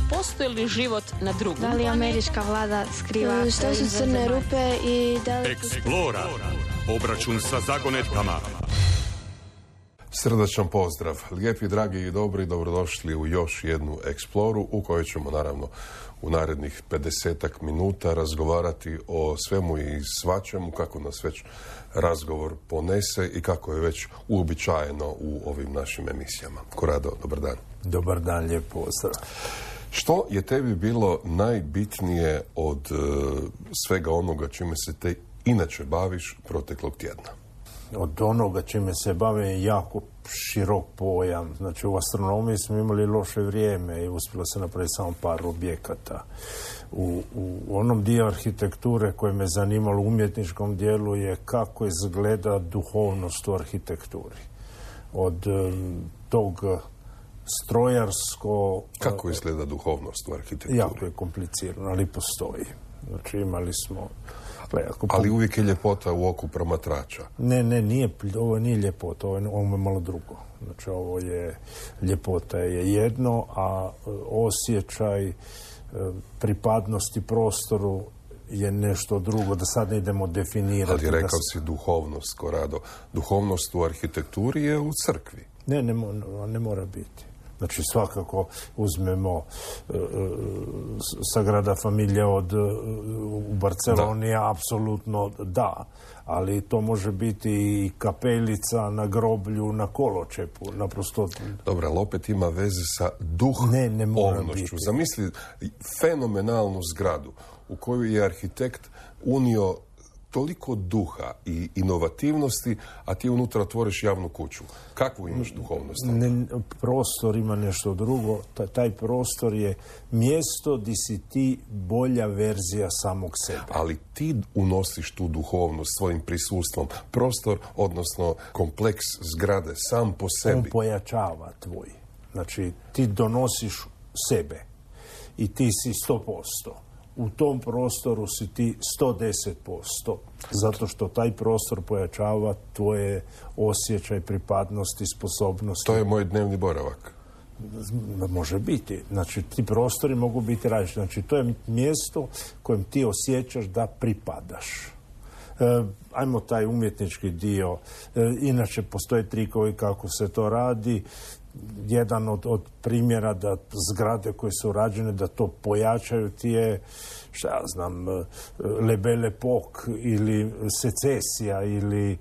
postoji li život na drugom? Da li američka vlada skriva... Što su crne rupe i da li... Eksplora. Obračun sa zagonetkama. Srdačan pozdrav. Lijepi, dragi i dobri, dobrodošli u još jednu Eksploru u kojoj ćemo naravno u narednih 50-ak minuta razgovarati o svemu i svačemu, kako nas već razgovor ponese i kako je već uobičajeno u ovim našim emisijama. Korado, dobar dan. Dobar dan, lijep pozdrav. Što je tebi bilo najbitnije od svega onoga čime se te inače baviš proteklog tjedna? Od onoga čime se bave je jako širok pojam. Znači, u astronomiji smo imali loše vrijeme i uspjelo se napraviti samo par objekata. U onom dio arhitekture koje me zanimalo u umjetničkom dijelu je kako izgleda duhovnost u arhitekturi. Od tog strojarsko... Kako izgleda duhovnost u arhitekturi? Jako je komplicirano, ali postoji. Znači, imali smo... Ali uvijek je ljepota u oku promatrača. Ovo nije ljepota, ovo je malo drugo. Znači, ovo je, ljepota je jedno, a osjećaj pripadnosti prostoru je nešto drugo, da sad ne idemo definirati. Ali rekao si duhovnost, Korado. Duhovnost u arhitekturi je u crkvi. Ne mora biti. Znači, svakako uzmemo Sagrada Familia u Barceloni, apsolutno da. Ali to može biti i kapelica na groblju, na koločepu. Naprosto... Dobro, ali opet ima veze sa duhovnošću. Zamisli fenomenalnu zgradu u koju je arhitekt unio toliko duha i inovativnosti, a ti unutra otvoriš javnu kuću. Kakvu imaš duhovnost? Prostor ima nešto drugo. Taj prostor je mjesto gdje si ti bolja verzija samog sebe. Ali ti unosiš tu duhovnost svojim prisustvom. Prostor, odnosno kompleks zgrade, sam po sebi. On pojačava tvoj. Znači, ti donosiš sebe i ti si 100%. U tom prostoru si ti 110%, zato što taj prostor pojačava tvoje osjećaj, pripadnosti, sposobnosti. To je moj dnevni boravak. Može biti. Znači, ti prostori mogu biti različiti. Znači, to je mjesto kojem ti osjećaš da pripadaš. Ajmo taj umjetnički dio. Inače, postoje trikovi kako se to radi. Jedan od primjera da zgrade koje su rađene da to pojačaju ti je, šta ja znam, Le Belle Époque ili Secesija ili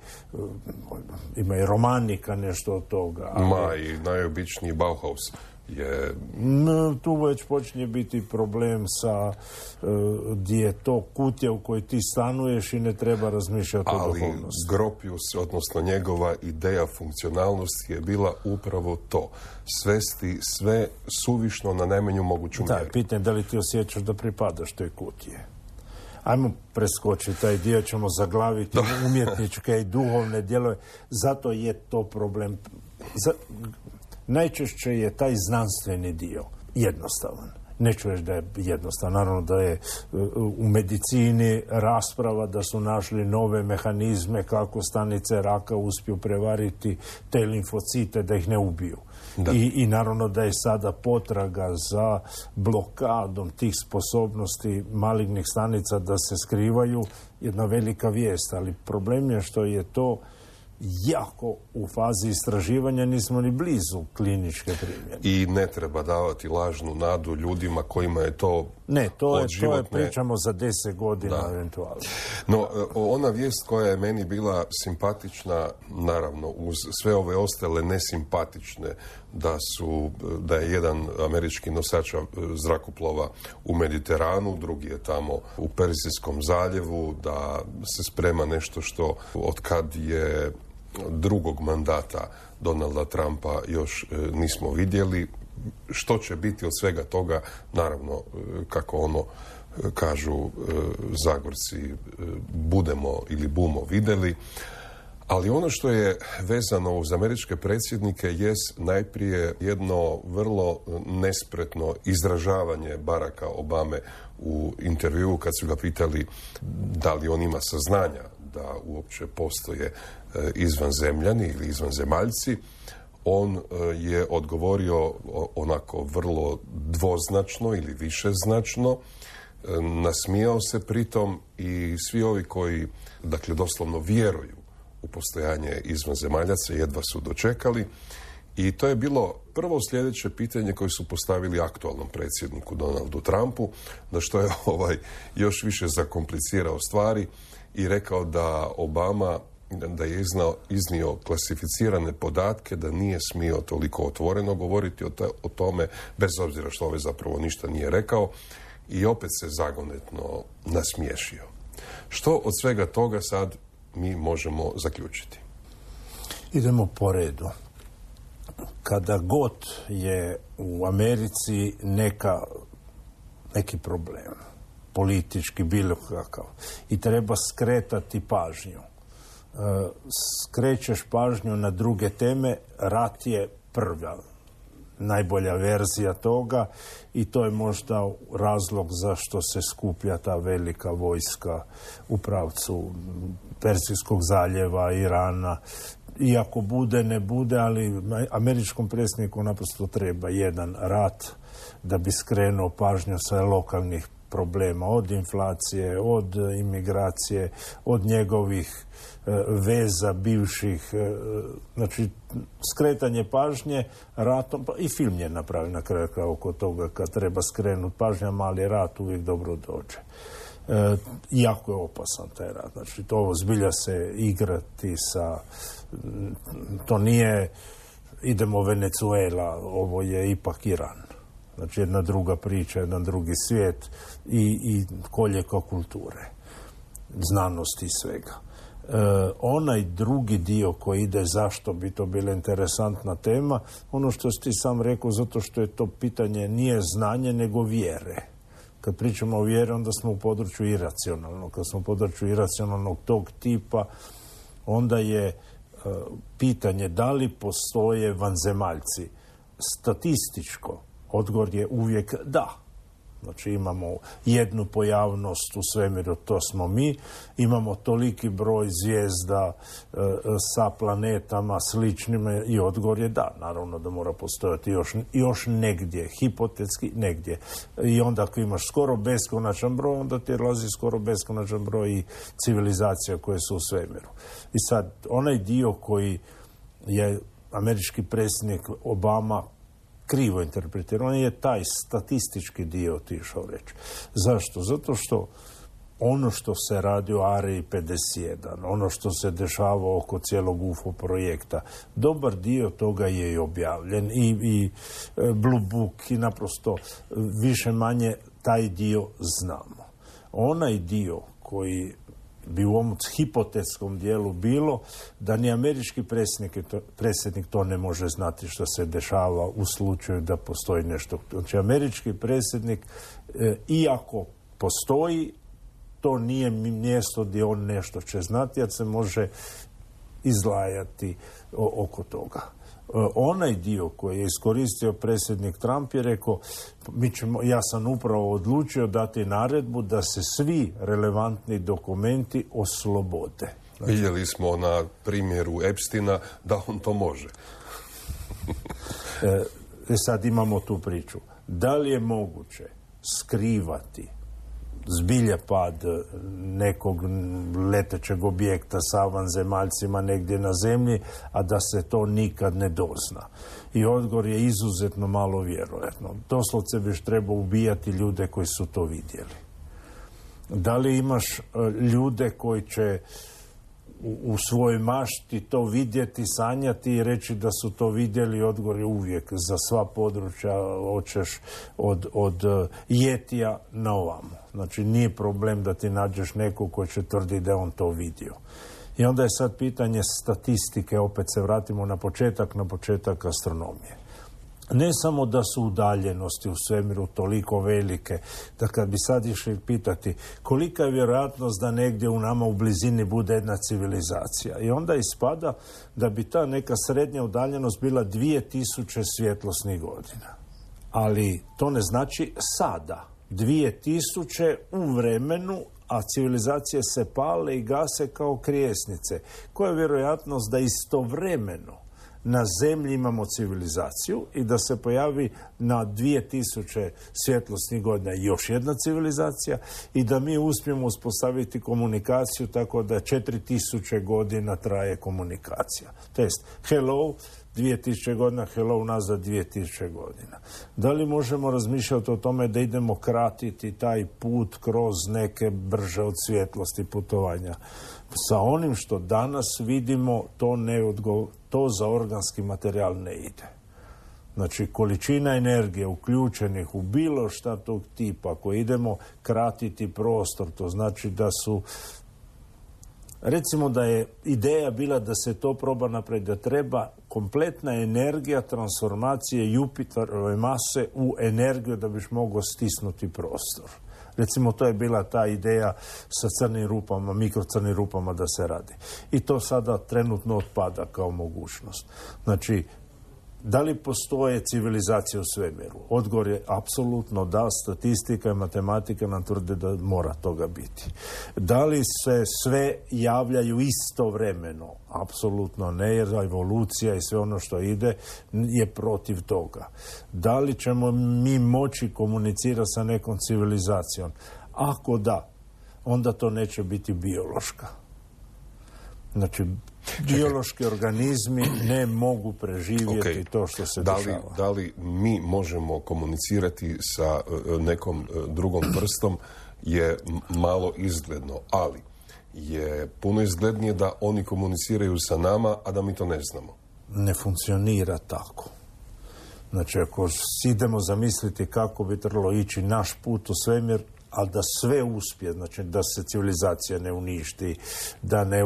ima i romanika nešto od toga. I najobičniji Bauhaus je... Tu već počinje biti problem sa gdje je to kutija u kojoj ti stanuješ i ne treba razmišljati o duhovnosti. Ali Gropius, odnosno njegova ideja funkcionalnosti je bila upravo to. Svesti sve suvišno na najmanju moguću mjeru. Da, pitanje da li ti osjećaš da pripadaš toj kutije. Ajmo preskočiti taj dio, ćemo zaglaviti umjetničke i duhovne dijelove. Zato je to problem. Najčešće je taj znanstveni dio jednostavan. Neću reći da je jednostavan. Naravno da je u medicini rasprava da su našli nove mehanizme kako stanice raka uspiju prevariti te limfocite da ih ne ubiju. I naravno da je sada potraga za blokadom tih sposobnosti malignih stanica da se skrivaju jedna velika vijest. Ali problem je što je to jako u fazi istraživanja, nismo ni blizu kliničke primjene. I ne treba davati lažnu nadu ljudima kojima je to to je pričamo za 10 godina eventualno. No, ona vijest koja je meni bila simpatična, naravno, uz sve ove ostale nesimpatične, da je jedan američki nosač zrakoplova u Mediteranu, drugi je tamo u Perzijskom zaljevu, da se sprema nešto što od kad je drugog mandata Donalda Trumpa još nismo vidjeli. Što će biti od svega toga, naravno, kako kažu Zagorci, budemo ili bumo vidjeli. Ali ono što je vezano uz američke predsjednike jest najprije jedno vrlo nespretno izražavanje Baracka Obame u intervjuu kad su ga pitali da li on ima saznanja da uopće postoje izvanzemljani ili izvanzemaljci. on je odgovorio onako vrlo dvoznačno ili višeznačno, nasmijao se pritom i svi ovi koji, dakle, doslovno vjeruju u postojanje izvanzemaljaca jedva su dočekali. I to je bilo prvo sljedeće pitanje koje su postavili aktualnom predsjedniku Donaldu Trumpu, na što je još više zakomplicirao stvari i rekao da Obama da je iznio klasificirane podatke, da nije smio toliko otvoreno govoriti o tome, bez obzira što zapravo ništa nije rekao, i opet se zagonetno nasmiješio. Što od svega toga sad mi možemo zaključiti? Idemo po redu. Kada god je u Americi neki problem, politički, bilo kakav, i treba skretati pažnju, skrećeš pažnju na druge teme, rat je prva, najbolja verzija toga, i to je možda razlog zašto se skuplja ta velika vojska u pravcu Perzijskog zaljeva, Irana. Iako bude, ne bude, ali američkom predsjedniku naprosto treba jedan rat da bi skrenuo pažnju sa lokalnih problema, od inflacije, od imigracije, od njegovih veza bivših, znači skretanje pažnje ratom, pa i film je napravljen na kraju oko toga kad treba skrenuti pažnja, mali rat uvijek dobro dođe. Jako je opasan taj rat, znači to zbilja se igrati sa, to nije idemo Venezuela, ovo je ipak Iran. Znači jedna druga priča, jedan drugi svijet i koljeko kulture, znanosti i svega. Onaj drugi dio koji ide, zašto bi to bila interesantna tema, ono što si ti sam rekao, zato što je to pitanje nije znanje nego vjere. Kad pričamo o vjeri, onda smo u području iracionalnog. Kad smo u području iracionalnog tog tipa, onda je pitanje da li postoje vanzemaljci. Statističko odgovor je uvijek da. Znači imamo jednu pojavnost u svemiru, to smo mi. Imamo toliki broj zvijezda sa planetama sličnima i odgovor je da. Naravno da mora postojati još negdje, hipotetski negdje. I onda ako imaš skoro beskonačan broj, onda ti lazi skoro beskonačan broj i civilizacija koje su u svemiru. I sad, onaj dio koji je američki predsjednik Obama krivo interpretirao, on je taj statistički dio otišao reći. Zašto? Zato što ono što se radi o Ariji 51, ono što se dešava oko cijelog UFO projekta, dobar dio toga je i objavljen i Blue Book i naprosto više manje taj dio znamo. Onaj dio koji bi u ovom hipotetskom dijelu bilo da ni američki predsjednik to ne može znati što se dešava u slučaju da postoji nešto. Znači, američki predsjednik, iako postoji, to nije mjesto gdje on nešto će znati, jer se može izlajati oko toga. Onaj dio koji je iskoristio predsjednik Trump je rekao, ja sam upravo odlučio dati naredbu da se svi relevantni dokumenti oslobode. Znači, vidjeli smo na primjeru Epsteina da on to može. Sad imamo tu priču. Da li je moguće skrivati zbilja pad nekog letećeg objekta sa vanzemaljcima negdje na zemlji, a da se to nikad ne dozna? I odgovor je izuzetno malo vjerojatno. Doslovce biš trebao ubijati ljude koji su to vidjeli. Da li imaš ljude koji će u svojoj mašti to vidjeti, sanjati i reći da su to vidjeli? Odgovor je uvijek za sva područja, hoćeš od Jetija na ovamo. Znači nije problem da ti nađeš nekog koji će tvrditi da je on to vidio. I onda je sad pitanje statistike, opet se vratimo na početak astronomije. Ne samo da su udaljenosti u svemiru toliko velike, da kad bi sad išli pitati kolika je vjerojatnost da negdje u nama u blizini bude jedna civilizacija. I onda ispada da bi ta neka srednja udaljenost bila 2000 svjetlosnih godina. Ali to ne znači sada. 2000 u vremenu, a civilizacije se pale i gase kao krijesnice. Koja je vjerojatnost da istovremeno na zemlji imamo civilizaciju i da se pojavi na 2000 svjetlosnih godina još jedna civilizacija i da mi uspijemo uspostaviti komunikaciju tako da 4000 godina traje komunikacija. To jest, hello, 2000 godina, hello, nazad 2000 godina. Da li možemo razmišljati o tome da idemo kratiti taj put kroz neke brže od svjetlosti putovanja? Sa onim što danas vidimo, to za organski materijal ne ide. Znači, količina energije uključenih u bilo šta tog tipa, ako idemo kratiti prostor, to znači da su, recimo da je ideja bila da se to proba napraviti, da treba kompletna energija transformacije Jupiterove mase u energiju da biš mogao stisnuti prostor. Recimo, to je bila ta ideja sa crnim rupama, mikrocrnim rupama da se radi. I to sada trenutno otpada kao mogućnost. Znači, da li postoje civilizacije u svemiru? Odgovor je apsolutno da, statistika i matematika nam tvrde da mora toga biti. Da li se sve javljaju istovremeno? Apsolutno ne, jer evolucija i sve ono što ide je protiv toga. Da li ćemo mi moći komunicirati sa nekom civilizacijom? Ako da, onda to neće biti biološka. Znači, biološki organizmi ne mogu preživjeti to što se dešava. Da li mi možemo komunicirati sa nekom drugom vrstom je malo izgledno, ali je puno izglednije da oni komuniciraju sa nama, a da mi to ne znamo. Ne funkcionira tako. Znači, ako idemo zamisliti kako bi trebalo ići naš put u svemir, ali da sve uspije, znači da se civilizacija ne uništi, da ne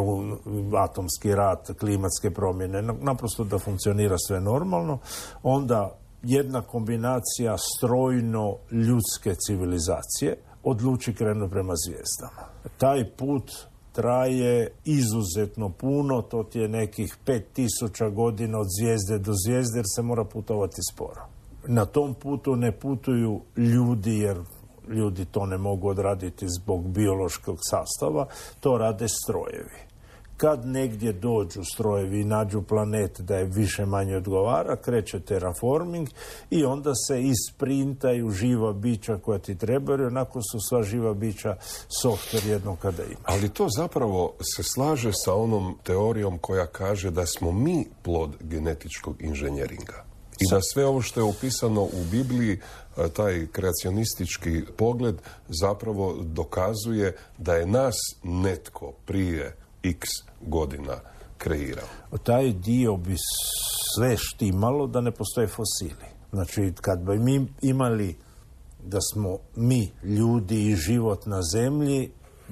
atomski rat, klimatske promjene, naprosto da funkcionira sve normalno, onda jedna kombinacija strojno ljudske civilizacije odluči krenuti prema zvijezdama. Taj put traje izuzetno puno, to ti je nekih 5000 godina od zvijezde do zvijezde, jer se mora putovati sporo. Na tom putu ne putuju ljudi, jer ljudi to ne mogu odraditi zbog biološkog sastava, to rade strojevi. Kad negdje dođu strojevi i nađu planet da je više manje odgovara, kreće terraforming i onda se isprintaju živa bića koja ti trebaju, onako su sva živa bića software jedno kada ima. Ali to zapravo se slaže sa onom teorijom koja kaže da smo mi plod genetičkog inženjeringa. I da sve ovo što je opisano u Bibliji, taj kreacionistički pogled zapravo dokazuje da je nas netko prije x godina kreirao. Taj dio bi sve štimalo da ne postoje fosili. Znači, kad bi mi imali da smo mi, ljudi i život na zemlji,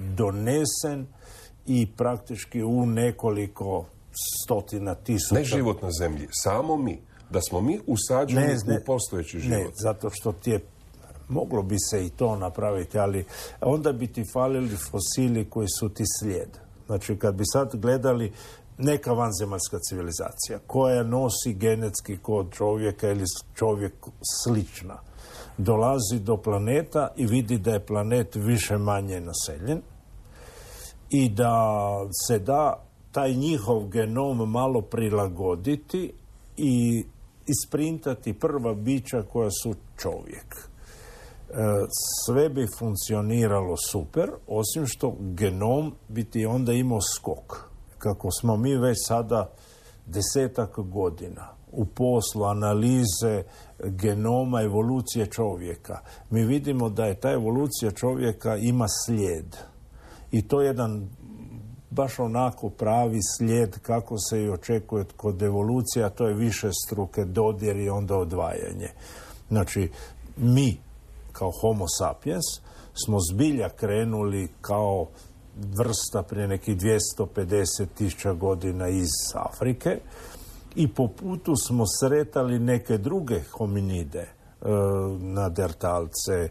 donesen i praktički u nekoliko stotina tisuća... Ne život na zemlji, samo mi. Da smo mi usađeni u postojeći život. Ne, zato što ti je, moglo bi se i to napraviti, ali onda bi ti falili fosili koji su ti slijed. Znači, kad bi sad gledali neka vanzemaljska civilizacija koja nosi genetski kod čovjeka ili čovjek slična, dolazi do planeta i vidi da je planet više manje naseljen i da se da taj njihov genom malo prilagoditi i isprintati prva bića koja su čovjek. Sve bi funkcioniralo super, osim što genom bi ti onda imao skok. Kako smo mi već sada 10 godina u poslu analize genoma evolucije čovjeka, mi vidimo da je ta evolucija čovjeka ima slijed. I to je jedan baš onako pravi slijed kako se i očekuje kod evolucije, a to je više struke dodir i onda odvajanje. Znači, mi kao Homo sapiens smo zbilja krenuli kao vrsta prije nekih 250.000 godina iz Afrike i po putu smo sretali neke druge hominide, nadertalce,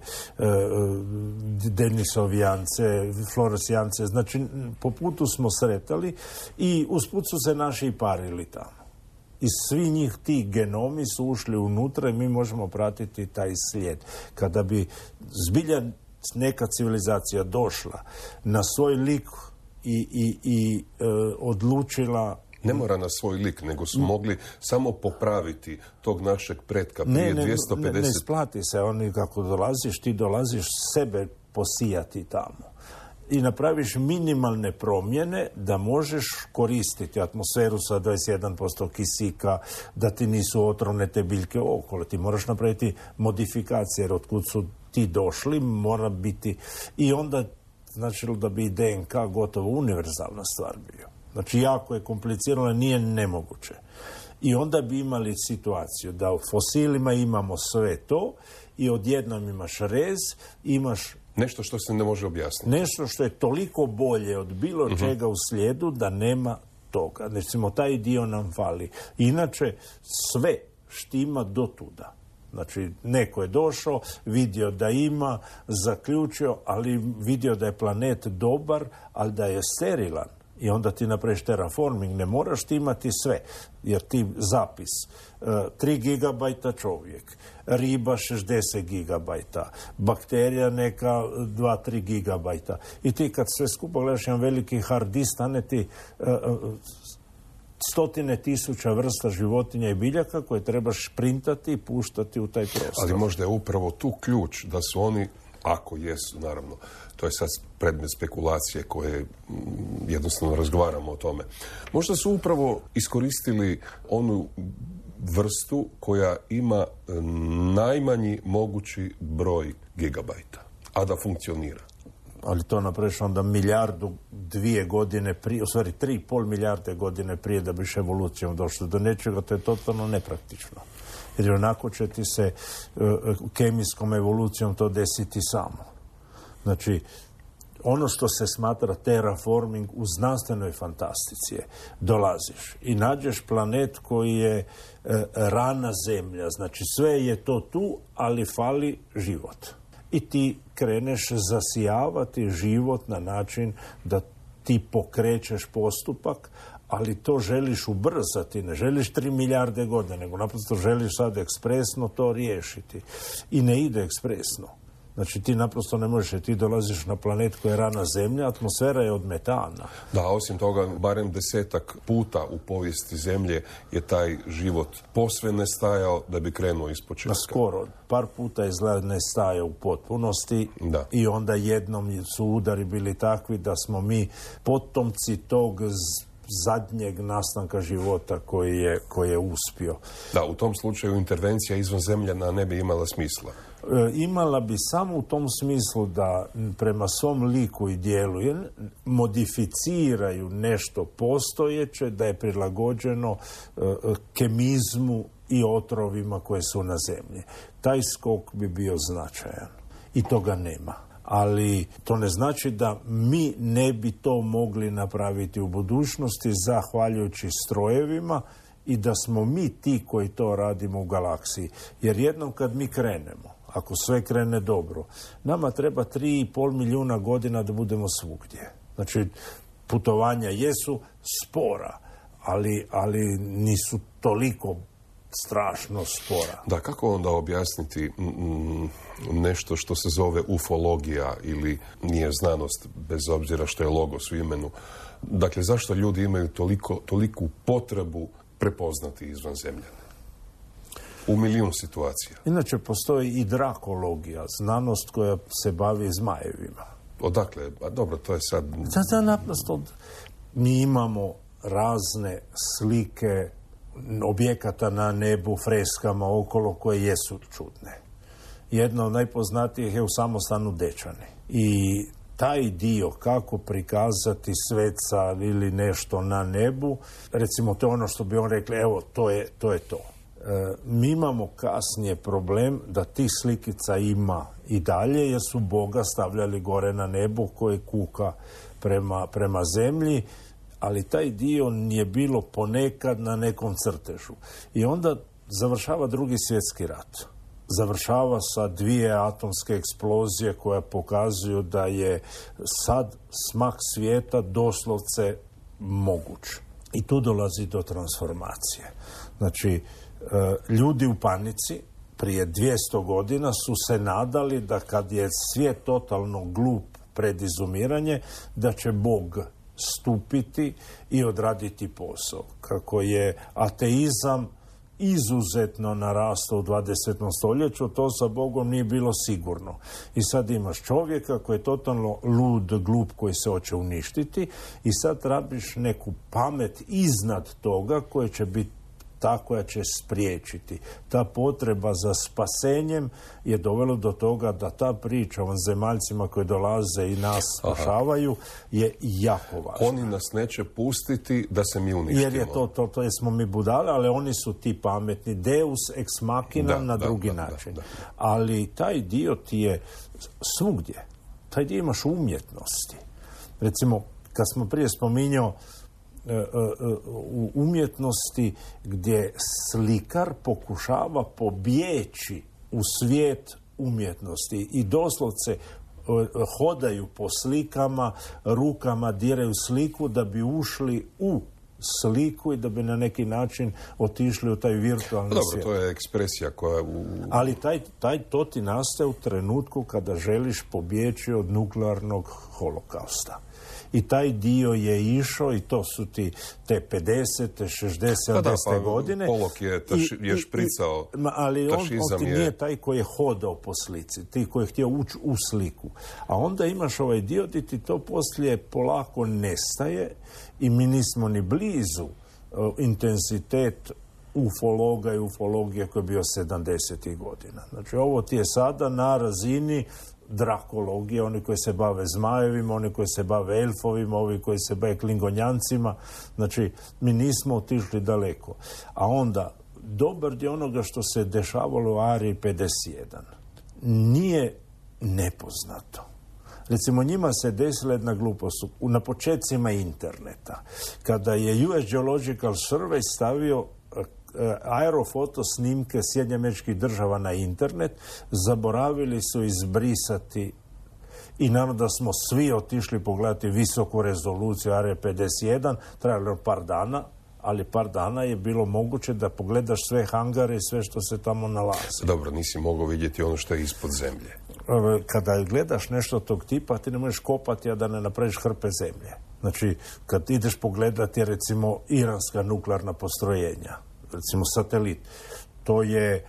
denisovijance, floresijance, znači po putu smo sretali i usput su se naši i parili tamo. I svi njih ti genomi su ušli unutra i mi možemo pratiti taj slijed. Kada bi zbilja neka civilizacija došla na svoj lik i odlučila Ne mora na svoj lik, nego su mogli samo popraviti tog našeg pretka prije 250... Ne isplati se. Oni kako dolaziš, ti dolaziš sebe posijati tamo. I napraviš minimalne promjene da možeš koristiti atmosferu sa 21% kisika, da ti nisu otrovne te biljke okolo. Ti moraš napraviti modifikacije, jer otkud su ti došli, mora biti... I onda značilo da bi DNK gotovo univerzalna stvar bio. Znači, jako je komplicirano, nije nemoguće. I onda bi imali situaciju da u fosilima imamo sve to i odjednom imaš rez, imaš nešto što se ne može objasniti. Nešto što je toliko bolje od bilo čega u slijedu da nema toga. Recimo, taj dio nam fali. Inače, sve štima do tuda. Znači, neko je došao, vidio da ima, zaključio, ali vidio da je planet dobar, ali da je sterilan. I onda ti napraviš terraforming, ne moraš ti imati sve, jer ti zapis 3 gigabajta čovjek, riba 60 gigabajta, bakterija neka 2-3 gigabajta. I ti kad sve skupo gledaš jedan veliki hard disk, stane ti 100.000 vrsta životinja i biljaka koje trebaš printati i puštati u taj prostor. Ali možda je upravo tu ključ da su oni, ako jesu, naravno, to je sad predmet spekulacije koje jednostavno razgovaramo o tome. Možda su upravo iskoristili onu vrstu koja ima najmanji mogući broj gigabajta, a da funkcionira. Ali to napraviš onda 1,2 godine prije, u stvari 3,5 milijarde godine prije da biš evolucijom došlo do nečega, to je totalno nepraktično. Jer onako će ti se kemijskom evolucijom to desiti samo. Znači, ono što se smatra terraforming u znanstvenoj fantastici je, dolaziš i nađeš planet koji je rana zemlja, znači sve je to tu, ali fali život. I ti kreneš zasijavati život na način da ti pokrećeš postupak, ali to želiš ubrzati, ne želiš 3 milijarde godina, nego naprosto želiš sad ekspresno to riješiti. I ne ide ekspresno. Znači ti naprosto ne možeš, ti dolaziš na planet koji je rana zemlja, atmosfera je od metana. Da, osim toga, barem 10 puta u povijesti zemlje je taj život posve nestajao da bi krenuo ispočetka. Skoro, par puta izgleda nestajao u potpunosti. Da. I onda jednom su udari bili takvi da smo mi potomci tog zadnjeg nastanka života koji je uspio. Da, u tom slučaju intervencija izvanzemljana ne bi imala smisla. Imala bi samo u tom smislu da prema svom liku i dijelu modificiraju nešto postojeće, da je prilagođeno kemizmu i otrovima koje su na zemlji. Taj skok bi bio značajan i toga nema. Ali to ne znači da mi ne bi to mogli napraviti u budućnosti zahvaljujući strojevima i da smo mi ti koji to radimo u galaksiji. Jer jednom kad mi krenemo, ako sve krene dobro, nama treba 3,5 milijuna godina da budemo svugdje. Znači, putovanja jesu spora, ali nisu toliko strašno spora. Da, kako onda objasniti nešto što se zove ufologija ili nije znanost, bez obzira što je logos u imenu? Dakle, zašto ljudi imaju toliku potrebu prepoznati izvanzemljane? U milijun situacija. Inače, postoji i drakologija, znanost koja se bavi zmajevima. Odakle? A dobro, to je sad... Da, naprosto, mi imamo razne slike objekata na nebu, freskama okolo koje jesu čudne. Jedna od najpoznatijih je u samostanu Dečani. I taj dio kako prikazati sveca ili nešto na nebu, recimo to je ono što bi on rekli, evo, to je to. Mi imamo kasnije problem da tih slikica ima i dalje, jer su Boga stavljali gore na nebu koje kuka prema zemlji, ali taj dio je bilo ponekad na nekom crtežu. I onda završava Drugi svjetski rat. Završava sa 2 atomske eksplozije koje pokazuju da je sad smak svijeta doslovce moguć. I tu dolazi do transformacije. Znači, ljudi u panici prije 200 godina su se nadali da kad je svijet totalno glup pred izumiranje, da će Bog stupiti i odraditi posao. Kako je ateizam izuzetno narastao u 20. stoljeću, to sa Bogom nije bilo sigurno. I sad imaš čovjeka koji je totalno lud, glup, koji se hoće uništiti i sad tražiš neku pamet iznad toga koja će biti ta koja će spriječiti. Ta potreba za spasenjem je dovelo do toga da ta priča o vanzemaljcima koji dolaze i nas spašavaju je jako važna. Oni nas neće pustiti da se mi uništimo. Jer je to jesmo mi budale, ali oni su ti pametni. Deus ex machina na drugi način. Ali taj dio ti je svugdje. Taj dio imaš umjetnosti. Recimo, kad smo prije spominjao u umjetnosti gdje slikar pokušava pobjeći u svijet umjetnosti i doslovce hodaju po slikama, rukama diraju sliku da bi ušli u sliku i da bi na neki način otišli u taj virtualni svijet. Dobro, to je ekspresija koja... Ali to ti nastaje u trenutku kada želiš pobjeći od nuklearnog holokausta. I taj dio je išao i to su ti te 50. 60. godine. Polok je špricao. Ali on ti nije taj koji je hodao po slici, ti koji je htio ući u sliku. A onda imaš ovaj dio gdje ti to poslije polako nestaje i mi nismo ni blizu intenzitet ufologa i ufologije koji je bio 70. godina. Znači ovo ti je sada na razini drakologije, oni koji se bave zmajevima, oni koji se bave elfovima, ovi koji se bave klingonjancima. Znači, mi nismo otišli daleko. A onda, dobar dio onoga što se dešavalo u Ariji 51 nije nepoznato. Recimo, njima se desila jedna glupost na početcima interneta. Kada je US Geological Survey stavio aerofoto snimke Sjedinjenih Država na internet, zaboravili su izbrisati i naravno da smo svi otišli pogledati visoku rezoluciju Are 51, trajalo par dana, ali par dana je bilo moguće da pogledaš sve hangare i sve što se tamo nalazi. Dobro, nisi mogao vidjeti ono što je ispod zemlje. Kada gledaš nešto tog tipa, ti ne možeš kopati, a da ne napraviš hrpe zemlje. Znači, kad ideš pogledati, recimo, iranska nuklearna postrojenja, recimo satelit, to je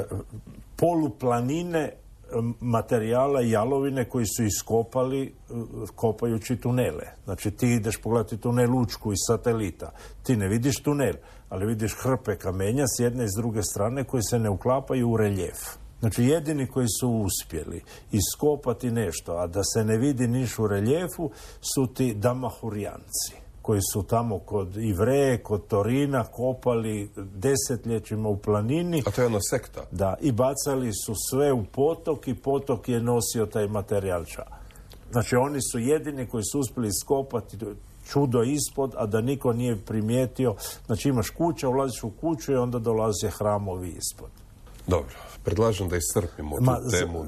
poluplanine materijala i jalovine koji su iskopali kopajući tunele. Znači ti ideš pogledati tunel Učku iz satelita. Ti ne vidiš tunel, ali vidiš hrpe kamenja s jedne i s druge strane koji se ne uklapaju u reljef. Znači jedini koji su uspjeli iskopati nešto, a da se ne vidi niš u reljefu, su ti Damahurijanci, koji su tamo kod Ivreje, kod Torina kopali desetljećima u planini. A to je ono sekta. Da, i bacali su sve u potok i potok je nosio taj materijal ča. Znači oni su jedini koji su uspjeli iskopati čudo ispod, a da niko nije primijetio. Znači imaš kuća, ulaziš u kuću i onda dolaze hramovi ispod. Dobro, predlažem da iscrpimo tu temu.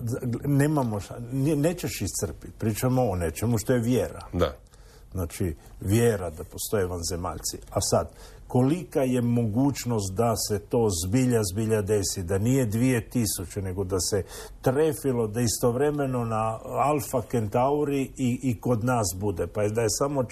Nećeš iscrpiti. Pričamo o nečemu što je vjera. Da. Znači, vjera da postoje vanzemaljci. A sad, kolika je mogućnost da se to zbilja desi, da nije 2000, nego da se trefilo, da istovremeno na Alfa Kentauri i kod nas bude, pa da je samo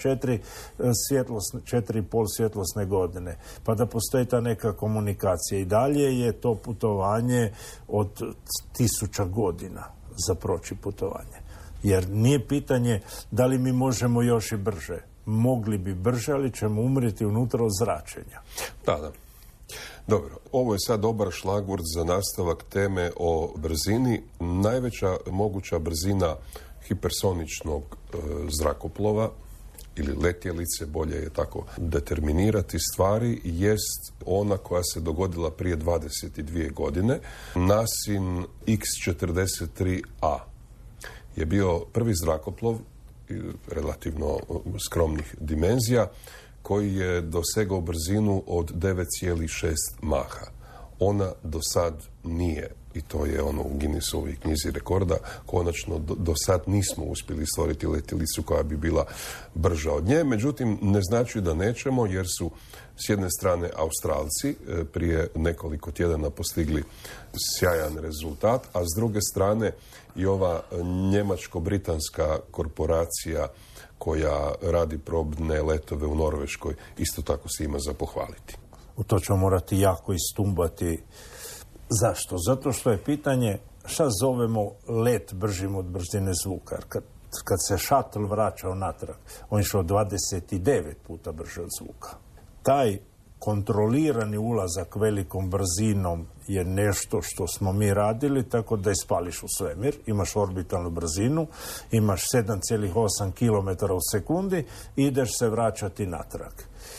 4,5 svjetlosne godine, pa da postoji ta neka komunikacija. I dalje je to putovanje od 1000 godina za proći putovanje. Jer nije pitanje da li mi možemo još i brže. Mogli bi brže, ali ćemo umreti unutra od zračenja. Da. Dobro, ovo je sad dobar šlagvort za nastavak teme o brzini. Najveća moguća brzina hipersoničnog zrakoplova ili letjelice, bolje je tako determinirati stvari, jest ona koja se dogodila prije 22 godine. Nasin X-43A je bio prvi zrakoplov relativno skromnih dimenzija koji je dosegao brzinu od 9,6 maha. Ona do sad nije, i to je ono u Guinnessovoj knjizi rekorda, konačno do sad nismo uspjeli stvoriti letjelicu koja bi bila brža od nje, međutim ne znači da nećemo, jer su s jedne strane Australci prije nekoliko tjedana postigli sjajan rezultat, a s druge strane i ova njemačko-britanska korporacija koja radi probne letove u Norveškoj isto tako se ima za pohvaliti. U to ćemo morati jako istumbati. Zašto? Zato što je pitanje šta zovemo let bržim od brzine zvuka. Kad se šatl vraćao natrag, on je šao 29 puta brže od zvuka. Taj kontrolirani ulazak velikom brzinom je nešto što smo mi radili, tako da ispališ u svemir, imaš orbitalnu brzinu, imaš 7,8 km u sekundi i ideš se vraćati natrag.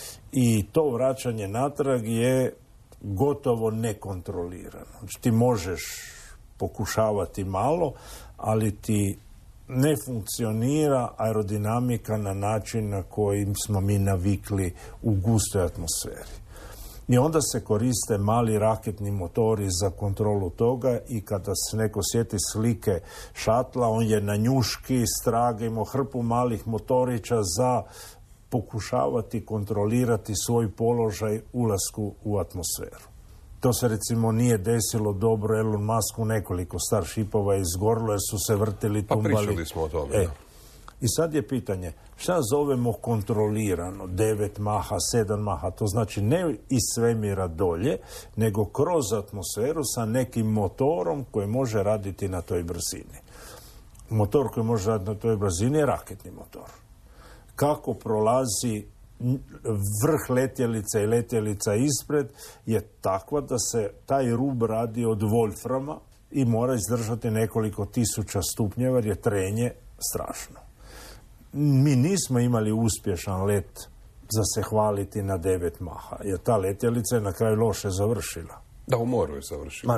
I to vraćanje natrag je gotovo nekontrolirano. Znači, ti možeš pokušavati malo, ali ti ne funkcionira aerodinamika na način na kojim smo mi navikli u gustoj atmosferi. I onda se koriste mali raketni motori za kontrolu toga i kada se neko sjeti slike šatla, on je na njuški, strage, imao hrpu malih motorića za pokušavati kontrolirati svoj položaj ulasku u atmosferu. To se recimo nije desilo dobro Elon Musku, nekoliko Starshipova je izgorilo jer su se vrtili, tumbali. Pa pričali smo o tome. I sad je pitanje, šta zovemo kontrolirano? 9 maha, 7 maha, to znači ne iz svemira dolje, nego kroz atmosferu sa nekim motorom koji može raditi na toj brzini. Motor koji može raditi na toj brzini je raketni motor. Kako prolazi vrh letjelica i letjelica ispred je takva da se taj rub radi od Wolframa i mora izdržati nekoliko tisuća stupnjeva jer je trenje strašno. Mi nismo imali uspješan let za se hvaliti na 9 maha, jer ta letjelica je na kraju loše završila. Da, u moru je završila.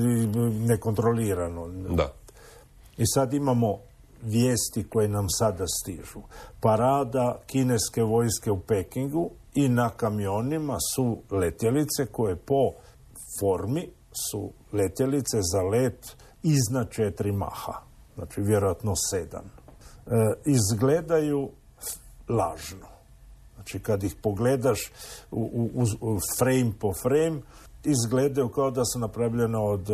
Nekontrolirano. Da. I sad imamo vijesti koje nam sada stižu. Parada kineske vojske u Pekingu i na kamionima su letjelice koje po formi su letjelice za let iznad 4 maha. Znači vjerojatno 7. Izgledaju lažno. Znači kad ih pogledaš u frame po frame, izgledaju kao da su napravljene od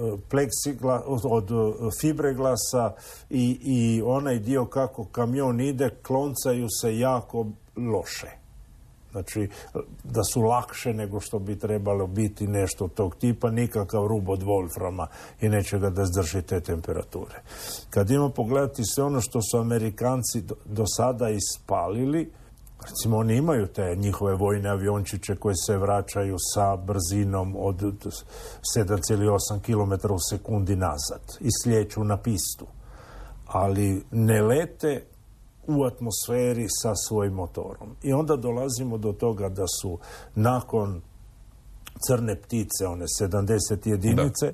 od fibreglasa i onaj dio kako kamion ide, kloncaju se jako loše. Znači, da su lakše nego što bi trebalo biti nešto tog tipa, nikakav rub od Wolframa i nečega da zdrži te temperature. Kad imamo pogledati sve ono što su Amerikanci do sada ispalili, recimo oni imaju te njihove vojne aviončiće koji se vraćaju sa brzinom od 7,8 km u sekundi nazad i slijeću na pistu. Ali ne lete u atmosferi sa svojim motorom. I onda dolazimo do toga da su nakon crne ptice, one 70 jedinice,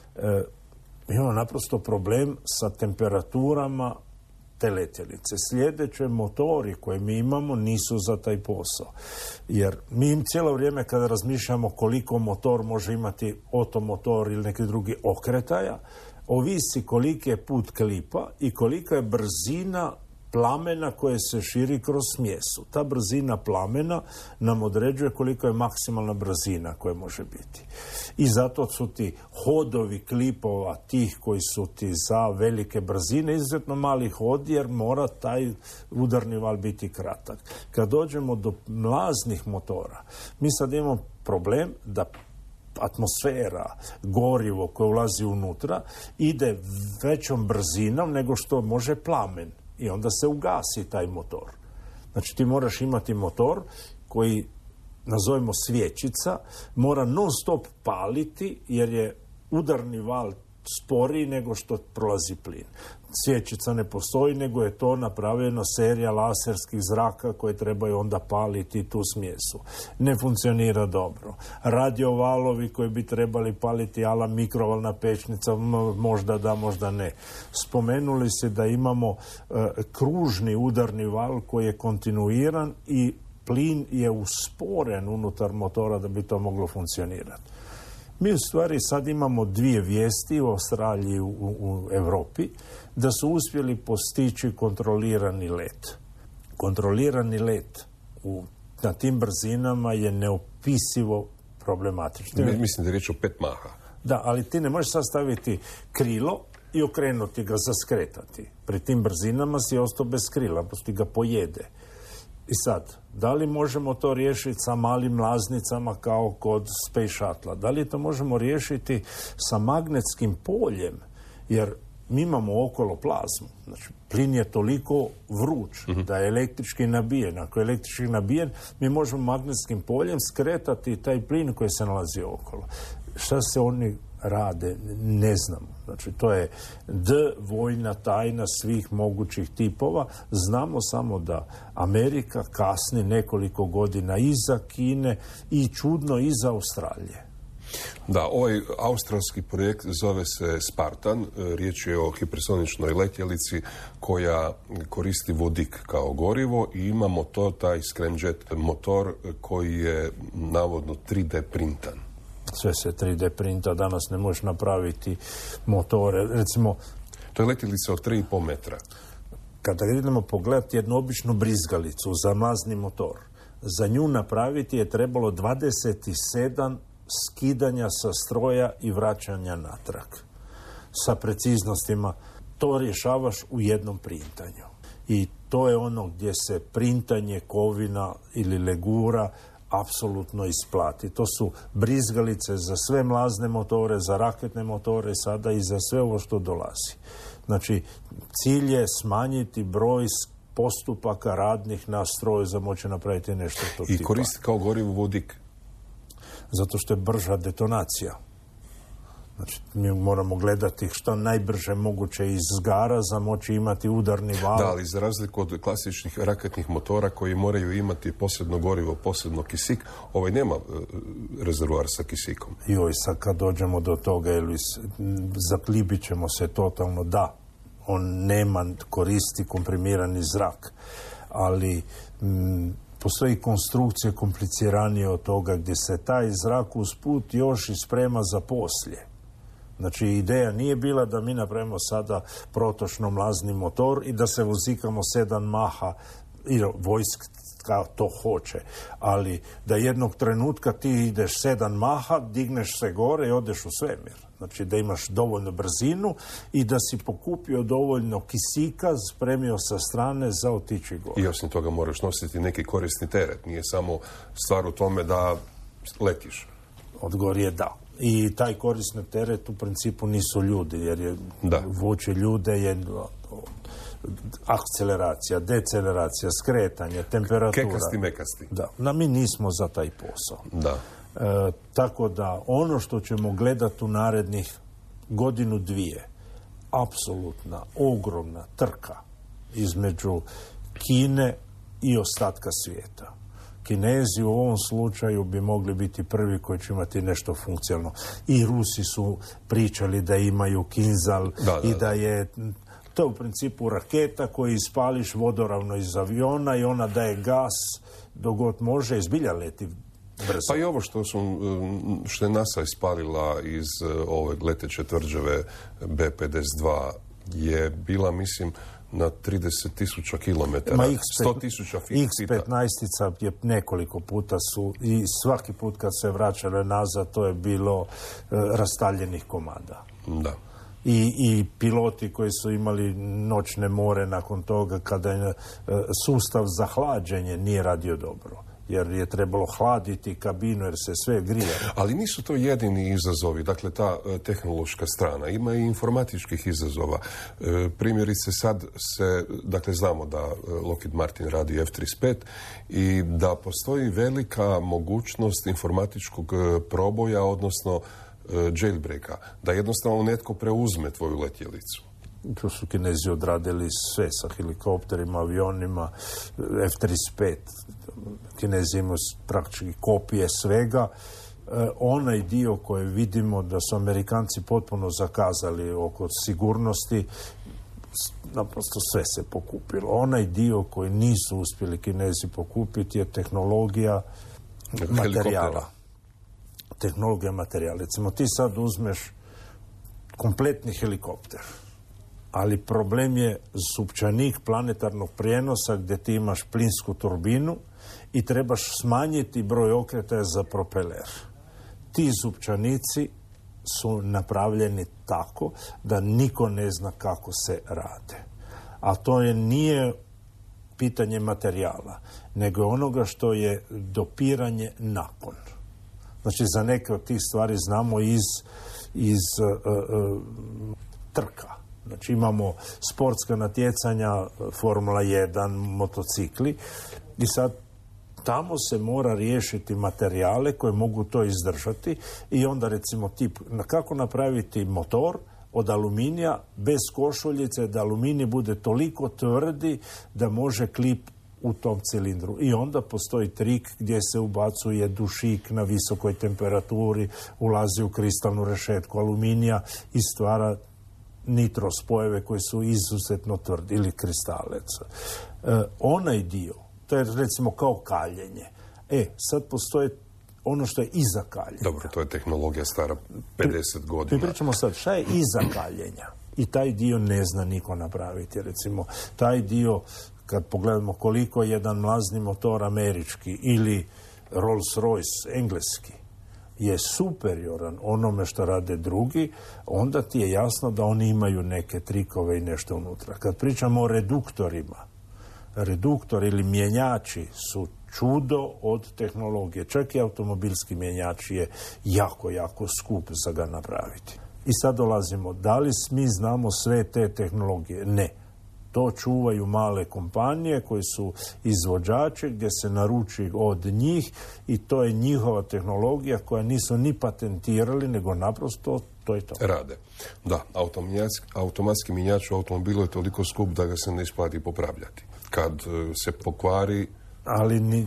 imamo naprosto problem sa temperaturama te letjelice. Sljedeće motori koje mi imamo nisu za taj posao. Jer mi im cijelo vrijeme kada razmišljamo koliko motor može imati otomotor ili neki drugi okretaja, ovisi koliki je put klipa i kolika je brzina plamena koje se širi kroz smjesu. Ta brzina plamena nam određuje koliko je maksimalna brzina koja može biti. I zato su ti hodovi klipova tih koji su ti za velike brzine izuzetno mali hod jer mora taj udarni val biti kratak. Kad dođemo do mlaznih motora, mi sad imamo problem da atmosfera, gorivo koje ulazi unutra ide većom brzinom nego što može plamen. I onda se ugasi taj motor. Znači ti moraš imati motor koji, nazovimo svječica, mora non stop paliti jer je udarni val sporiji nego što prolazi plin. Svječica ne postoji, nego je to napravljeno serija laserskih zraka koje trebaju onda paliti tu smjesu. Ne funkcionira dobro. Radiovalovi koji bi trebali paliti ala mikrovalna pečnica, možda da, možda ne. Spomenuli se da imamo kružni udarni val koji je kontinuiran i plin je usporen unutar motora da bi to moglo funkcionirati. Mi u stvari sad imamo dvije vijesti u Australiji i u Europi da su uspjeli postići kontrolirani let. Kontrolirani let na tim brzinama je neopisivo problematično. Mislim da je riječ o 5 maha. Da, ali ti ne možeš sad staviti krilo i okrenuti ga, zaskretati. Pri tim brzinama si ostao bez krila, pa ti ga pojede. I sad, da li možemo to riješiti sa malim mlaznicama kao kod Space Shuttle? Da li to možemo riješiti sa magnetskim poljem? Jer mi imamo okolo plazmu. Znači, plin je toliko vruć da je električki nabijen. Ako je električki nabijen, mi možemo magnetskim poljem skretati taj plin koji se nalazi okolo. Šta se oni rade, ne znamo. Znači, to je vojna tajna svih mogućih tipova. Znamo samo da Amerika kasni nekoliko godina iza Kine i čudno iza Australije. Da, ovaj australski projekt zove se Spartan. Riječ je o hipersoničnoj letjelici koja koristi vodik kao gorivo i imamo taj scramjet motor koji je navodno 3D printan. Sve se 3D printa, danas ne možeš napraviti motore. Recimo, to je letjelica od 3,5 metra. Kada idemo pogledati jednu običnu brizgalicu za mazni motor, za nju napraviti je trebalo 27 skidanja sa stroja i vraćanja natrag. Sa preciznostima to rješavaš u jednom printanju. I to je ono gdje se printanje kovina ili legura apsolutno isplati. To su brizgalice za sve mlazne motore, za raketne motore sada i za sve ovo što dolazi. Znači, cilj je smanjiti broj postupaka radnih na stroju za moći napraviti nešto tog tipa. I koristi kao gorivo vodik? Zato što je brža detonacija. Znači, mi moramo gledati što najbrže moguće izgara za moći imati udarni val. Da, ali za razliku od klasičnih raketnih motora koji moraju imati posebno gorivo, posebno kisik, ovaj nema rezervoar sa kisikom. Joj, sad kad dođemo do toga, Elvis, zaklibit ćemo se totalno, da, on nema, koristi komprimirani zrak, ali postoji konstrukcije kompliciranije od toga gdje se taj zrak usput još i sprema za poslije. Znači, ideja nije bila da mi napravimo sada protočno mlazni motor i da se vozikamo 7 maha i vojska to hoće. Ali da jednog trenutka ti ideš 7 maha, digneš se gore i odeš u svemir. Znači, da imaš dovoljnu brzinu i da si pokupio dovoljno kisika, spremio sa strane za otići gore. I osim toga moraš nositi neki korisni teret. Nije samo stvar u tome da letiš. Odgovor je da. I taj korisni teret u principu nisu ljudi, jer je vući ljude je akceleracija, deceleracija, skretanje, temperatura. Kekasti, mekasti. Da, mi nismo za taj posao. Da. Tako da ono što ćemo gledati u narednih godinu, dvije, apsolutna, ogromna trka između Kine i ostatka svijeta. Kinezi u ovom slučaju bi mogli biti prvi koji će imati nešto funkcionalno. I Rusi su pričali da imaju Kinzhal i da je to u principu raketa koju ispališ vodoravno iz aviona i ona daje gas dok god može i zbilja leti brzo. Pa i ovo što je NASA ispalila iz ove leteće tvrđave B-52 je bila, mislim, na 30.000 kilometara, 100.000 fita. X-15 je nekoliko puta su i svaki put kad se vraćale nazad to je bilo rastaljenih komada. Da. I piloti koji su imali noćne more nakon toga kada je sustav za hlađenje nije radio dobro. Jer je trebalo hladiti kabinu jer se sve grije. Ali nisu to jedini izazovi, dakle ta tehnološka strana. Ima i informatičkih izazova. Primjerice sad dakle znamo da Lockheed Martin radi F-35 i da postoji velika mogućnost informatičkog proboja, odnosno jailbreaka, da jednostavno netko preuzme tvoju letjelicu. To su Kinezi odradili sve sa helikopterima, avionima, F-35. Kinezi imaju praktički kopije svega. Onaj dio koji vidimo da su Amerikanci potpuno zakazali oko sigurnosti, naprosto sve se pokupilo. Onaj dio koji nisu uspjeli Kinezi pokupiti je tehnologija materijala. tehnologija materijala. Recimo, ti sad uzmeš kompletni helikopter, ali problem je supčanik planetarnog prijenosa gdje ti imaš plinsku turbinu i trebaš smanjiti broj okretaja za propeler. Ti supčanici su napravljeni tako da niko ne zna kako se rade. A to nije pitanje materijala, nego onoga što je dopiranje nakon. Znači, za neke od tih stvari znamo iz trka. Znači, imamo sportska natjecanja, Formula 1, motocikli i sad tamo se mora riješiti materijale koje mogu to izdržati i onda recimo tip kako napraviti motor od aluminija bez košuljice, da aluminij bude toliko tvrdi da može klip u tom cilindru. I onda postoji trik gdje se ubacuje dušik na visokoj temperaturi, ulazi u kristalnu rešetku aluminija i stvara nitro spojeve koji su izuzetno tvrdi ili kristalec. Onaj dio, to je recimo kao kaljenje. Sad postoje ono što je iza kaljenja. Dobro, to je tehnologija stara 50 godina. Mi pričamo sad, šta je iza kaljenja? I taj dio ne zna niko napraviti. Recimo, taj dio, kad pogledamo koliko je jedan mlazni motor američki ili Rolls-Royce engleski je superioran onome što rade drugi, onda ti je jasno da oni imaju neke trikove i nešto unutra. Kad pričamo o reduktorima, reduktor ili mjenjači su čudo od tehnologije. Čak i automobilski mjenjač je jako, jako skup za ga napraviti. I sad dolazimo, da li mi znamo sve te tehnologije? Ne. To čuvaju male kompanije koji su izvođači gdje se naruči od njih i to je njihova tehnologija koja nisu ni patentirali, nego naprosto to je to. Rade. Da, automatski mjenjač u automobilu je toliko skup da ga se ne isplati popravljati. Kad se pokvari... Ali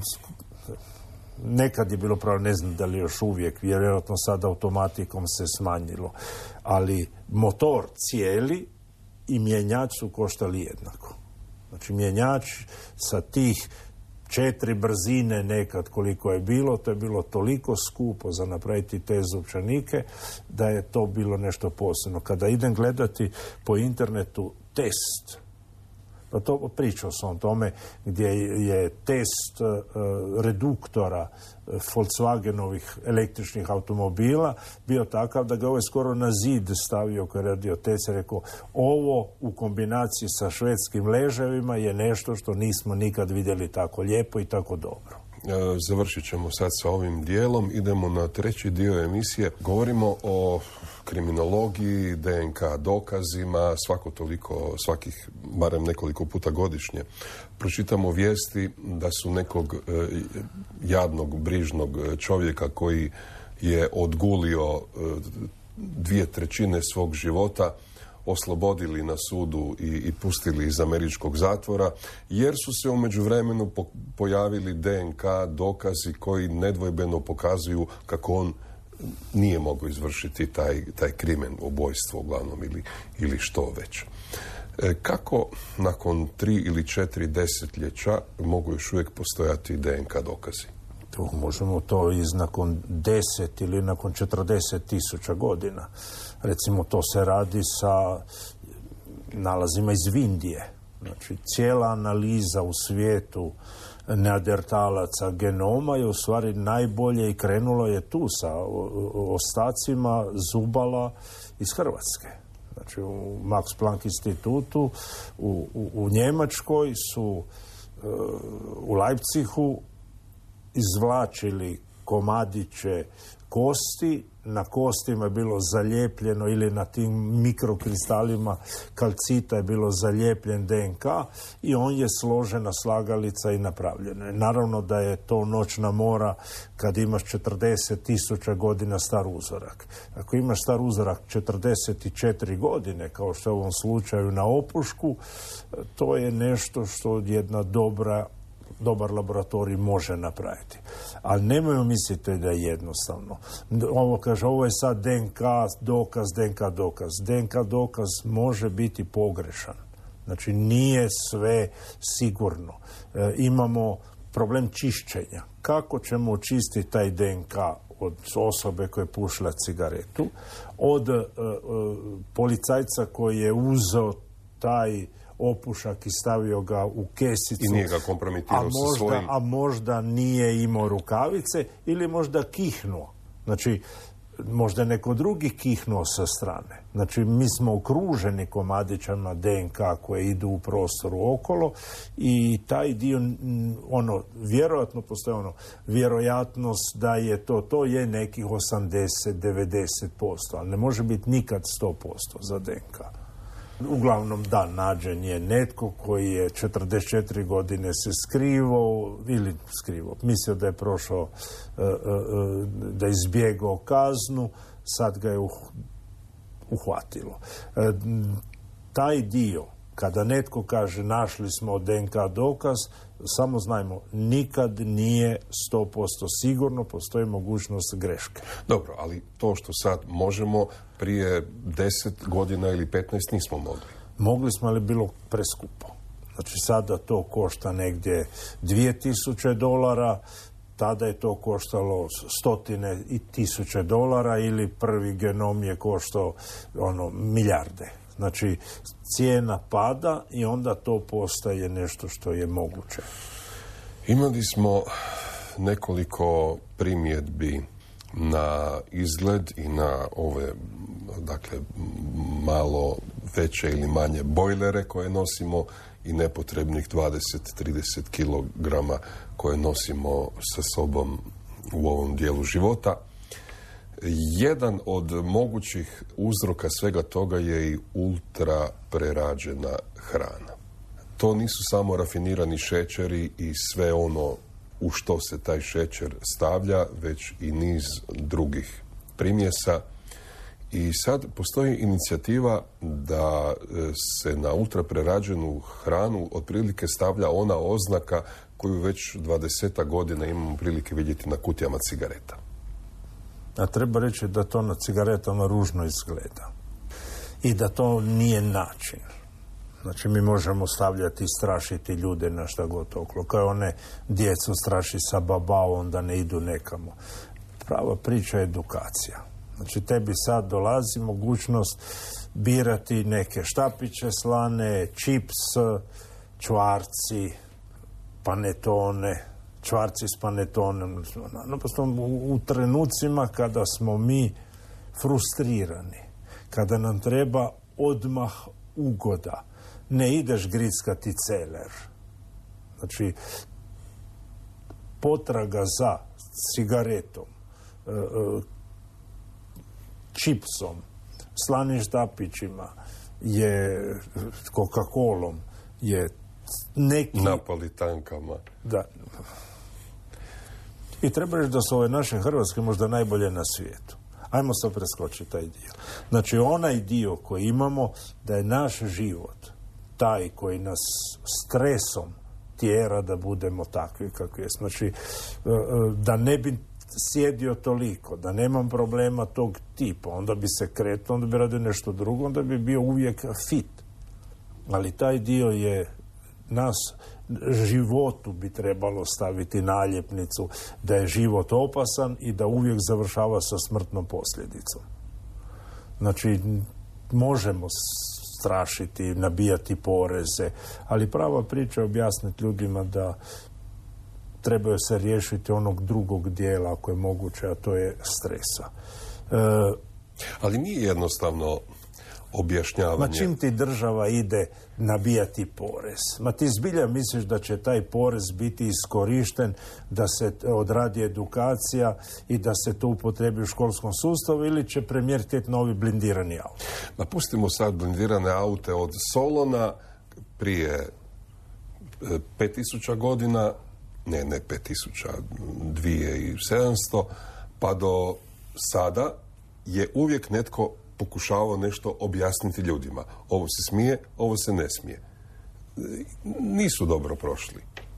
nekad je bilo pravo, ne znam da li još uvijek, vjerojatno sad automatikom se smanjilo, ali motor cijeli i mjenjač su koštali jednako. Znači, mjenjač sa tih 4 brzine nekad koliko je bilo, to je bilo toliko skupo za napraviti te zupčanike da je to bilo nešto posebno. Kada idem gledati po internetu test, pa to pričao sam o tome gdje je test reduktora Volkswagenovih električnih automobila bio takav da ga ovaj skoro na zid stavio koji je radio test i rekao ovo u kombinaciji sa švedskim leževima je nešto što nismo nikad vidjeli tako lijepo i tako dobro. Završit ćemo sad sa ovim dijelom. Idemo na treći dio emisije. Govorimo o kriminologiji, DNK dokazima, svakih barem nekoliko puta godišnje. Pročitamo vijesti da su nekog jadnog, brižnog čovjeka koji je odgulio 2/3 svog života oslobodili na sudu i pustili iz američkog zatvora, jer su se u međuvremenu pojavili DNK dokazi koji nedvojbeno pokazuju kako on nije mogao izvršiti taj krimen, ubojstvo uglavnom ili što već. Kako nakon 3 ili 4 desetljeća mogu još uvijek postojati DNK dokazi? Možemo to nakon 10 ili nakon 40.000 godina. Recimo, to se radi sa nalazima iz Indije. Znači, cijela analiza u svijetu neandertalaca genoma je u stvari najbolje i krenulo je tu sa ostacima zubala iz Hrvatske. Znači, u Max Planck institutu u Njemačkoj su u Leipzigu izvlačili komadiće kosti, na kostima je bilo zalijepljeno ili na tim mikrokristalima kalcita je bilo zalijepljen DNK i on je složena slagalica i napravljena. Naravno da je to noćna mora kad imaš 40.000 godina star uzorak. Ako imaš star uzorak 44 godine, kao što je u ovom slučaju na opušku, to je nešto što jedna dobar laboratorij može napraviti. Ali nemojmo misliti da je jednostavno. Ovo je sad DNK dokaz. DNK dokaz može biti pogrešan. Znači, nije sve sigurno. Imamo problem čišćenja. Kako ćemo očistiti taj DNK od osobe koja je pušila cigaretu, od policajca koji je uzeo taj opušak i stavio ga u kesicu. I nije ga kompromitirao sa svojim... A možda nije imao rukavice ili možda kihnuo. Znači, možda neko drugi kihnuo sa strane. Znači, mi smo okruženi komadićama DNK koje idu u prostoru okolo i taj dio, vjerojatno postoji vjerojatnost da je to je nekih 80-90%, ali ne može biti nikad 100% za DNK. Uglavnom, da, nađen je netko koji je 44 godine se skrivao, mislio da je prošao, da je izbjegao kaznu, sad ga je uhvatilo. Taj dio, kada netko kaže našli smo DNK dokaz, samo znajmo, nikad nije 100% sigurno, postoji mogućnost greške. Dobro, ali to što sad možemo, prije 10 godina ili 15 nismo mogli. Mogli smo, ali bilo preskupo. Znači, sada to košta negdje $2000, tada je to koštalo $100,000 ili prvi genom je koštao milijarde. Znači, cijena pada i onda to postaje nešto što je moguće. Imali smo nekoliko primjedbi na izgled i na ove, dakle, malo veće ili manje bojlere koje nosimo i nepotrebnih 20-30 kilograma koje nosimo sa sobom u ovom dijelu života. Jedan od mogućih uzroka svega toga je i ultra prerađena hrana. To nisu samo rafinirani šećeri i sve ono u što se taj šećer stavlja, već i niz drugih primjesa. I sad postoji inicijativa da se na ultra prerađenu hranu otprilike stavlja ona oznaka koju već 20 godina imamo prilike vidjeti na kutijama cigareta. A treba reći da to na cigaretama ružno izgleda. I da to nije način. Znači, mi možemo stavljati i strašiti ljude na šta god okolo. Kao one djecu straši sa babaom da ne idu nekamo. Prava priča je edukacija. Znači, tebi sad dolazi mogućnost birati neke štapiće slane, čips, čvarci, panetone, čvarci s panetonem. Naprosto u trenucima kada smo mi frustrirani, kada nam treba odmah ugoda, ne ideš grickati celer. Znači, potraga za cigaretom, čipsom, slanim štapićima, je Coca-Colom, je neki... Napolitankama. Da. I treba reći da su ove naše hrvatske možda najbolje na svijetu. Ajmo sad preskočiti taj dio. Znači, onaj dio koji imamo, da je naš život taj koji nas stresom tjera da budemo takvi kakvi jesmo. Znači, da ne bi sjedio toliko, da nemam problema tog tipa, onda bi se kretao, onda bi radio nešto drugo, onda bi bio uvijek fit. Ali taj dio je nas, životu bi trebalo staviti naljepnicu da je život opasan i da uvijek završava sa smrtnom posljedicom. Znači, možemo strašiti, nabijati poreze, ali prava priča je objasniti ljudima da trebaju se riješiti onog drugog dijela ako je moguće, a to je stresa. Ali nije jednostavno objašnjavanje. Ma čim ti država ide nabijati porez? Ma ti zbilja misliš da će taj porez biti iskorišten da se odradi edukacija i da se to upotrebi u školskom sustavu ili će premijer htjeti novi blindirani auto? Ma pustimo sad blindirane aute od Solona prije 5000 godina, ne 5000, 2700, pa do sada je uvijek netko pokušavao nešto objasniti ljudima. Ovo se smije, ovo se ne smije. Nisu dobro prošli.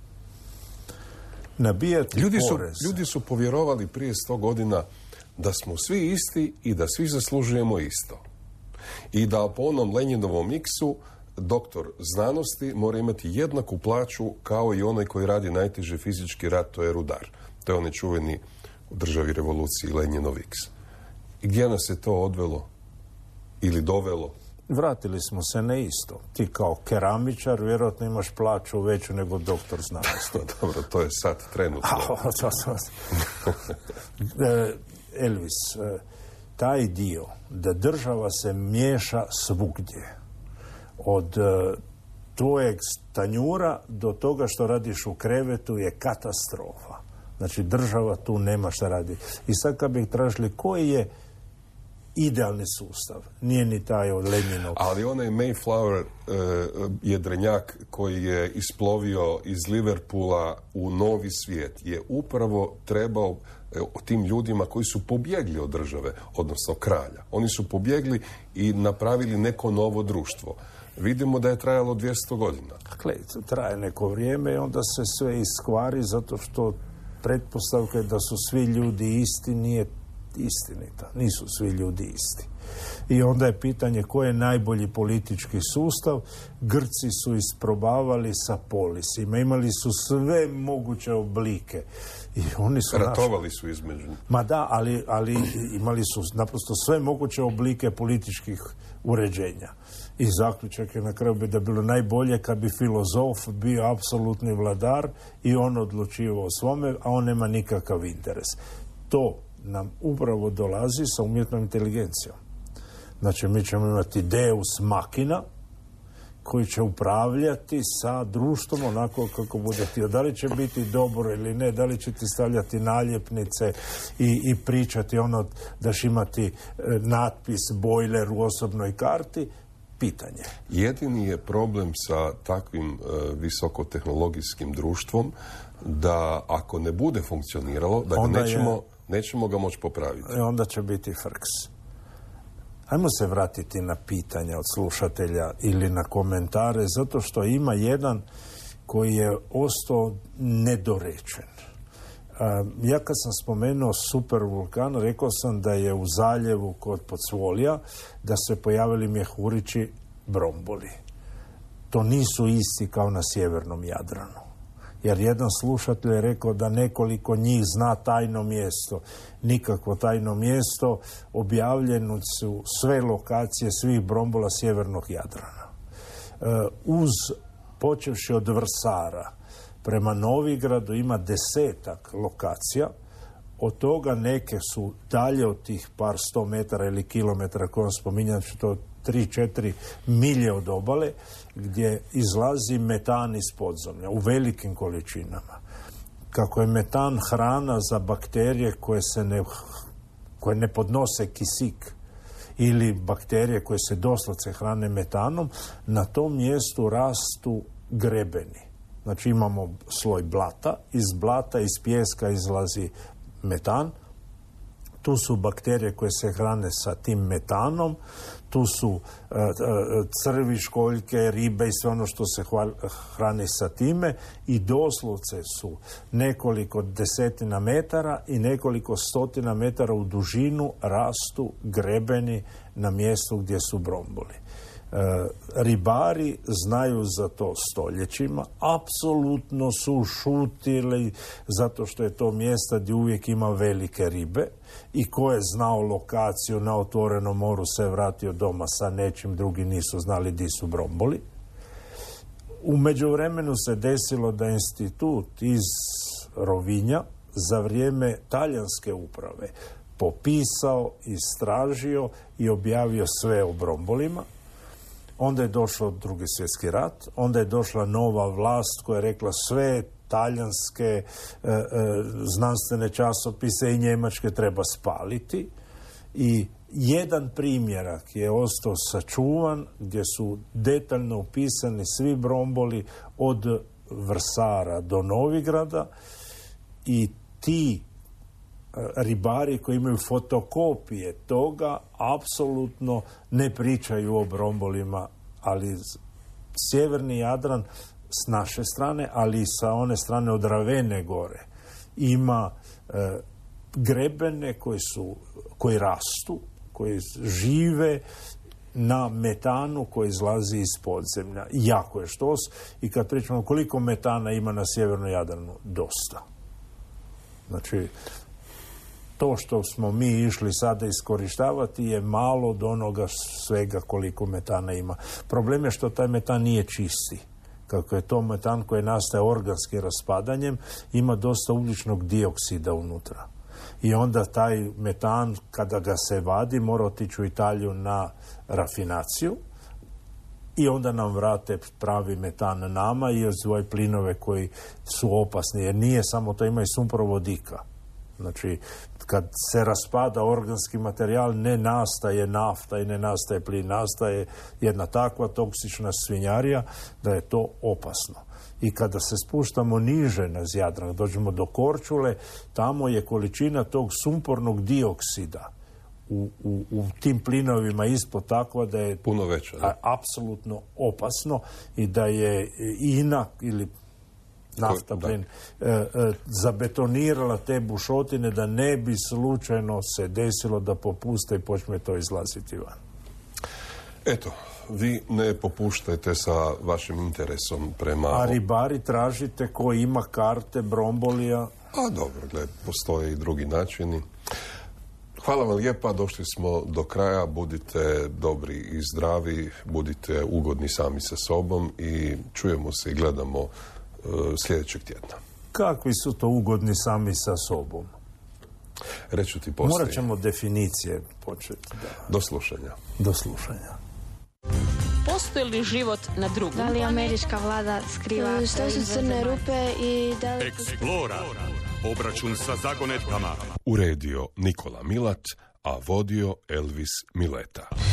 Nabijati porez. Ljudi su povjerovali prije 100 godina da smo svi isti i da svi zaslužujemo isto. I da po onom Lenjinovom miksu doktor znanosti mora imati jednaku plaću kao i onaj koji radi najteži fizički rad, to je rudar. To je onaj čuveni u državi revoluciji Lenjinov X. I gdje nas je to odvelo ili dovelo? Vratili smo se na isto. Ti kao keramičar vjerojatno imaš plaću veću nego doktor znanosti. Dobro, to je sad trenutno. Elvis, taj dio da država se miješa svugdje, od tvojeg tanjura do toga što radiš u krevetu je katastrofa. Znači država tu nema šta radi. I sad kad bi tražili koji je idealni sustav, nije ni taj od Lenjinog. Ali onaj Mayflower jedrenjak koji je isplovio iz Liverpoola u novi svijet je upravo trebao tim ljudima koji su pobjegli od države, odnosno kralja. Oni su pobjegli i napravili neko novo društvo. Vidimo da je trajalo 200 godina. Dakle, traje neko vrijeme i onda se sve iskvari zato što pretpostavka je da su svi ljudi isti, nije istinita. Nisu svi ljudi isti. I onda je pitanje ko je najbolji politički sustav. Grci su isprobavali sa polisima. Imali su sve moguće oblike. I oni su ratovali su između. Ma da, ali imali su naprosto sve moguće oblike političkih uređenja. I zaključak je na kraju bi da bilo najbolje kad bi filozof bio apsolutni vladar i on odlučivao o svome, a on nema nikakav interes. To nam upravo dolazi sa umjetnom inteligencijom. Znači, mi ćemo imati deus machina koji će upravljati sa društvom onako kako bude htio. Da li će biti dobro ili ne, da li će ti stavljati naljepnice i pričati ono da će imati natpis bojler u osobnoj karti, pitanje. Jedini je problem sa takvim visokotehnologijskim društvom da ako ne bude funkcioniralo, da ga nećemo ga moći popraviti. Onda će biti frks. Ajmo se vratiti na pitanja od slušatelja ili na komentare, zato što ima jedan koji je ostao nedorečen. Ja kad sam spomenuo supervulkan, rekao sam da je u zaljevu kod Podsvolja da se pojavili mjehurići bromboli. To nisu isti kao na sjevernom Jadranu. Jer jedan slušatelj je rekao da nekoliko njih zna tajno mjesto. Nikakvo tajno mjesto, objavljene su sve lokacije svih brombola sjevernog Jadrana. Uz, počevši od Vrsara, prema Novigradu ima 10 lokacija, od toga neke su dalje od tih par 100 metara ili kilometara koje vam spominjam, to 3-4 milje od obale, gdje izlazi metan iz podzemlja u velikim količinama. Kako je metan hrana za bakterije koje ne podnose kisik ili bakterije koje se doslovce hrane metanom, na tom mjestu rastu grebeni. Znači imamo sloj blata, iz blata, iz pijeska izlazi metan, tu su bakterije koje se hrane sa tim metanom, tu su crvi, školjke, ribe i sve ono što se hrani sa time i doslovce su nekoliko desetina metara i nekoliko stotina metara u dužinu rastu grebeni na mjestu gdje su bromboli. Ribari znaju za to stoljećima, apsolutno su šutili zato što je to mjesto gdje uvijek ima velike ribe i ko je znao lokaciju na otvorenom moru se vratio doma sa nečim, drugi nisu znali di su bromboli. U međuvremenu se desilo da institut iz Rovinja za vrijeme talijanske uprave popisao, istražio i objavio sve o brombolima. Onda je došao Drugi svjetski rat, onda je došla nova vlast koja je rekla sve talijanske znanstvene časopise i njemačke treba spaliti i jedan primjerak je ostao sačuvan gdje su detaljno upisani svi bromboli od Vrsara do Novigrada i ti ribari koji imaju fotokopije toga apsolutno ne pričaju o brombolima, ali sjeverni Jadran s naše strane, ali i sa one strane od Ravene gore ima grebene koji rastu, koji žive na metanu koji izlazi iz podzemlja. Jako je štos i kad pričamo koliko metana ima na sjevernom Jadranu, dosta. Znači, to što smo mi išli sada iskorištavati je malo od onoga svega koliko metana ima. Problem je što taj metan nije čisti. Kako je to metan koji nastaje organskim raspadanjem, ima dosta ugljičnog dioksida unutra. I onda taj metan, kada ga se vadi, mora otići u Italiju na rafinaciju i onda nam vrate pravi metan nama i svoje plinove koji su opasni. Jer nije samo to, ima i sumporovodika. Znači, kad se raspada organski materijal, ne nastaje nafta i ne nastaje plin, nastaje jedna takva toksična svinjarija da je to opasno. I kada se spuštamo niže na Jadran, dođemo do Korčule, tamo je količina tog sumpornog dioksida u tim plinovima ispod takva da je puno veća, apsolutno opasno i da je INA ili nafta, plin, zabetonirala te bušotine da ne bi slučajno se desilo da popuste i počne to izlaziti van. Eto, vi ne popuštajte sa vašim interesom prema... A ribari tražite ko ima karte Brombolija? A dobro, postoje i drugi načini. Hvala vam lijepa, došli smo do kraja, budite dobri i zdravi, budite ugodni sami sa sobom i čujemo se i gledamo sljedećeg tjedna. Kakvi su to ugodni sami sa sobom? Reću ti poslije. Morat ćemo definicije početi. Do slušanja. Do slušanja. Postoji li život na drugom? Da li američka vlada skriva? Što su crne rupe i da li... Explora. Obračun sa zagonetkama. Uredio Nikola Milat, a vodio Elvis Mileta.